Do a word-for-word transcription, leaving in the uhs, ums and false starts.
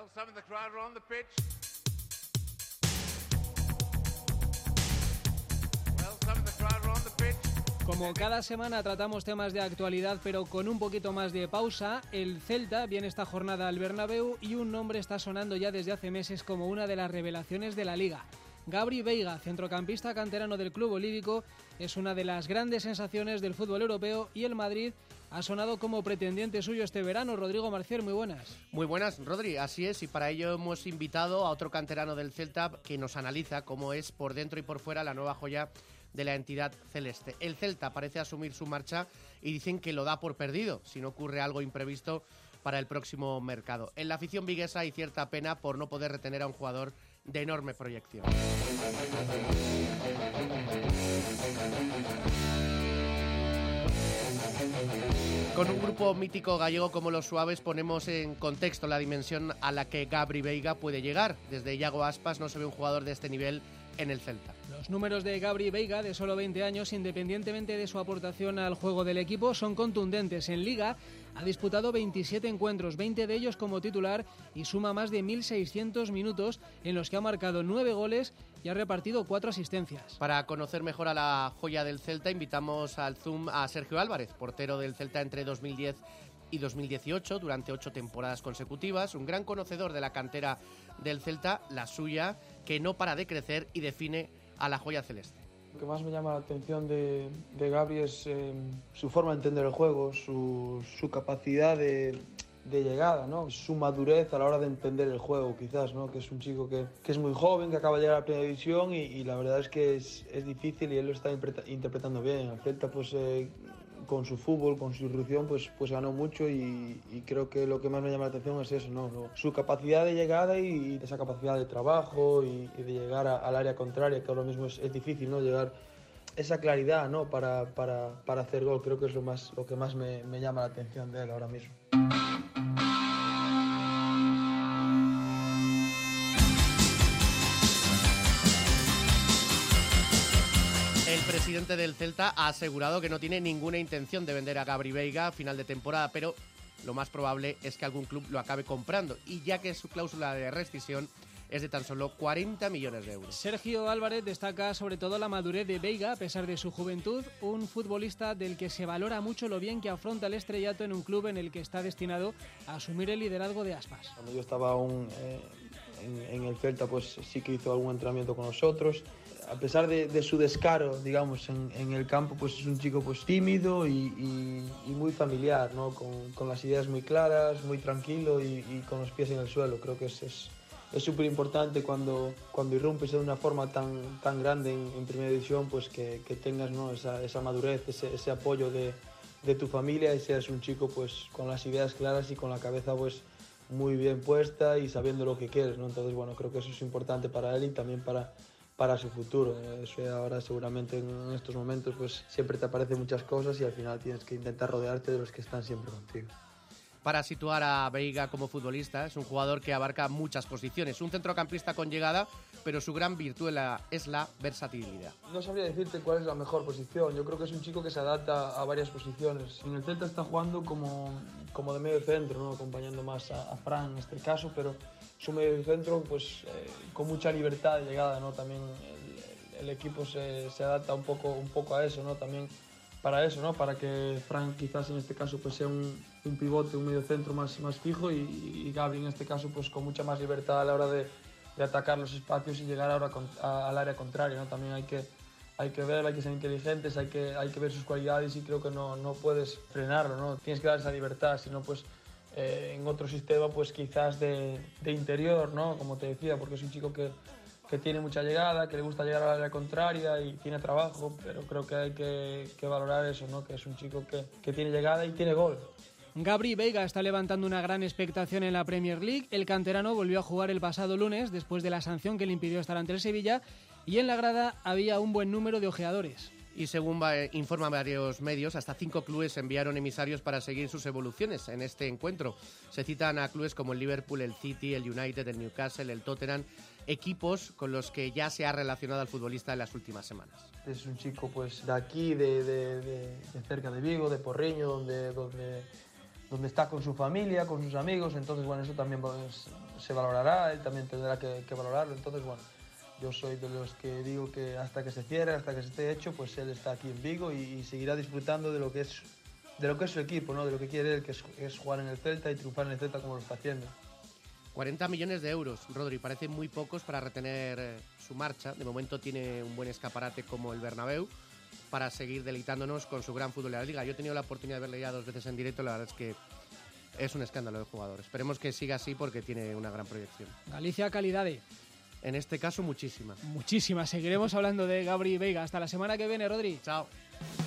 Well, some of the crowd are on the pitch. Well, some of the crowd are on the pitch. Como cada semana tratamos temas de actualidad, pero con un poquito más de pausa, el Celta viene esta jornada al Bernabéu y un nombre está sonando ya desde hace meses como una de las revelaciones de la Liga. Gabri Veiga, centrocampista canterano del club olívico, es una de las grandes sensaciones del fútbol europeo y el Madrid ha sonado como pretendiente suyo este verano. Rodrigo Marcier, muy buenas. Muy buenas, Rodri, así es, y para ello hemos invitado a otro canterano del Celta que nos analiza cómo es por dentro y por fuera la nueva joya de la entidad celeste. El Celta parece asumir su marcha y dicen que lo da por perdido si no ocurre algo imprevisto para el próximo mercado. En la afición viguesa hay cierta pena por no poder retener a un jugador de enorme proyección. Con un grupo mítico gallego como los Suaves ponemos en contexto la dimensión a la que Gabri Veiga puede llegar. Desde Iago Aspas no se ve un jugador de este nivel en el Celta. Los números de Gabri Veiga, de solo veinte años, independientemente de su aportación al juego del equipo, son contundentes. En Liga ha disputado veintisiete encuentros, veinte de ellos como titular y suma más de mil seiscientos minutos en los que ha marcado nueve goles y ha repartido cuatro asistencias. Para conocer mejor a la joya del Celta invitamos al Zoom a Sergio Álvarez, portero del Celta entre dos mil diez y dos mil dieciocho, durante ocho temporadas consecutivas, un gran conocedor de la cantera del Celta, la suya, que no para de crecer y define a la joya celeste. Lo que más me llama la atención de, de Gabri es eh, su forma de entender el juego, su, su capacidad de, de llegada, ¿no? Su madurez a la hora de entender el juego, quizás, ¿no? Que es un chico que, que es muy joven, que acaba de llegar a la primera división y, y la verdad es que es, es difícil y él lo está interpretando bien. El Celta, pues, eh, con su fútbol, con su irrupción, pues, pues ganó mucho y, y creo que lo que más me llama la atención es eso, ¿no? Su capacidad de llegada y esa capacidad de trabajo y, y de llegar a, al área contraria, que ahora mismo es, es difícil, ¿no? Llegar esa claridad, ¿no? Para, para, para hacer gol, creo que es lo, más, lo que más me, me llama la atención de él ahora mismo. El presidente del Celta ha asegurado que no tiene ninguna intención de vender a Gabri Veiga a final de temporada, pero lo más probable es que algún club lo acabe comprando, y ya que su cláusula de rescisión es de tan solo cuarenta millones de euros. Sergio Álvarez destaca sobre todo la madurez de Veiga a pesar de su juventud, un futbolista del que se valora mucho lo bien que afronta el estrellato en un club en el que está destinado a asumir el liderazgo de Aspas. Cuando yo estaba aún eh, en, en el Celta, pues sí que hizo algún entrenamiento con nosotros. A pesar de, de su descaro, digamos, en, en el campo, pues es un chico pues tímido y, y, y muy familiar, ¿no? Con, con las ideas muy claras, muy tranquilo y, y con los pies en el suelo. Creo que es es es súper importante cuando, cuando irrumpes de una forma tan, tan grande en, en primera división, pues que, que tengas, ¿no? esa, esa madurez, ese, ese apoyo de, de tu familia y seas un chico pues con las ideas claras y con la cabeza pues muy bien puesta y sabiendo lo que quieres, ¿no? Entonces, bueno, creo que eso es importante para él y también para para su futuro. Eso ahora seguramente en estos momentos pues siempre te aparecen muchas cosas y al final tienes que intentar rodearte de los que están siempre contigo. Para situar a Veiga como futbolista, es un jugador que abarca muchas posiciones, un centrocampista con llegada, pero su gran virtud es la versatilidad. No sabría decirte cuál es la mejor posición, yo creo que es un chico que se adapta a varias posiciones. En el Celta está jugando como, como de medio centro, ¿no? Acompañando más a, a Fran en este caso, pero su medio centro pues eh, con mucha libertad de llegada, ¿no? También el, el equipo se, se adapta un poco, un poco a eso, ¿no? También para eso, ¿no? Para que Fran quizás en este caso pues sea un, un pivote, un medio centro más, más fijo y, y Gabri en este caso pues con mucha más libertad a la hora de, de atacar los espacios y llegar ahora con, a, al área contraria, ¿no? También hay que, hay que ver, hay que ser inteligentes, hay que, hay que ver sus cualidades y creo que no, no puedes frenarlo, ¿no? Tienes que dar esa libertad, si no pues Eh, en otro sistema pues quizás de, de interior, ¿no? Como te decía, porque es un chico que, que tiene mucha llegada, que le gusta llegar al área contraria y tiene trabajo, pero creo que hay que, que valorar eso, ¿no? Que es un chico que, que tiene llegada y tiene gol. Gabri Veiga está levantando una gran expectación en la Premier League. El canterano volvió a jugar el pasado lunes después de la sanción que le impidió estar ante el Sevilla y en la grada había un buen número de ojeadores. Y según va, informan varios medios, hasta cinco clubes enviaron emisarios para seguir sus evoluciones en este encuentro. Se citan a clubes como el Liverpool, el City, el United, el Newcastle, el Tottenham, equipos con los que ya se ha relacionado al futbolista en las últimas semanas. Es un chico pues de aquí, de, de, de, de cerca de Vigo, de Porriño, donde, donde, donde está con su familia, con sus amigos, entonces bueno, eso también pues, se valorará, él también tendrá que, que valorarlo. Entonces, bueno, yo soy de los que digo que hasta que se cierre, hasta que se esté hecho, pues él está aquí en Vigo y, y seguirá disfrutando de lo que es de lo que es su equipo, ¿no? De lo que quiere él, que es, es jugar en el Celta y triunfar en el Celta como lo está haciendo. cuarenta millones de euros, Rodri, parecen muy pocos para retener eh, su marcha. De momento tiene un buen escaparate como el Bernabéu para seguir deleitándonos con su gran fútbol de la Liga. Yo he tenido la oportunidad de verle ya dos veces en directo, la verdad es que es un escándalo de jugador. Esperemos que siga así porque tiene una gran proyección. Galicia calidade. En este caso, muchísima. Muchísimas. Seguiremos hablando de Gabri Veiga. Hasta la semana que viene, Rodri. Chao.